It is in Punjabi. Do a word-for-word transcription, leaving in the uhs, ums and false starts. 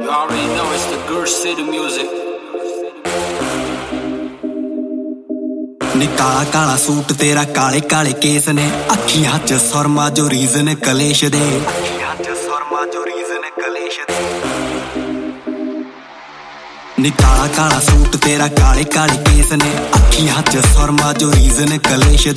already know it's the Gur City music. ਨੀ ਕਾਲਾ ਕਾਲਾ ਸੂਟ ਤੇਰਾ ਕਾਲੇ ਕਾਲੇ ਕੇਸ ਨੇ ਅੱਖੀਆਂ ਚ ਸੁਰਮਾ ਜੋ ਰੀਜ਼ਨ ਕਲੇਸ਼ ਦੇ ਅੱਖੀਆਂ ਚ ਸੁਰਮਾ ਜੋ ਰੀਜ਼ਨ ਕਲੇਸ਼ ਦੇ ਨੀ ਕਾਲਾ ਕਾਲਾ ਸੂਟ ਤੇਰਾ ਕਾਲੇ ਕਾਲੇ ਕੇਸ ਨੇ ਅੱਖੀਆਂ ਚ ਸੁਰਮਾ ਜੋ ਰੀਜ਼ਨ ਕਲੇਸ਼